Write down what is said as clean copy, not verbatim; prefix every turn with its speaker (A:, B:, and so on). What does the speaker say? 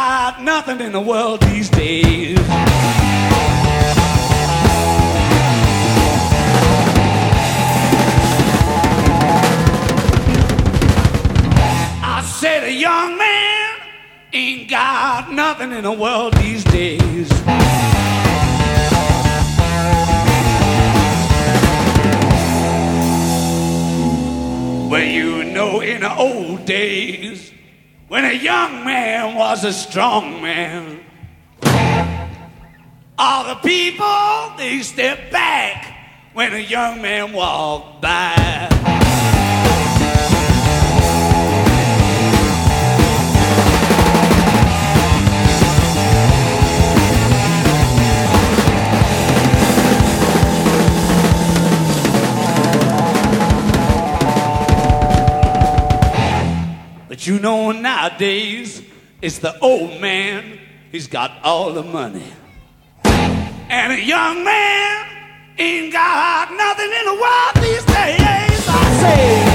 A: got nothing in the world these days. I said a young man ain't got nothing in the world these days. Well, you know, in the old days, when a young man was a strong man, all the people, they stepped back when a young man walked by. But you know, nowadays, it's the old man, he's got all the money. And a young man ain't got nothing in the world these days, I say.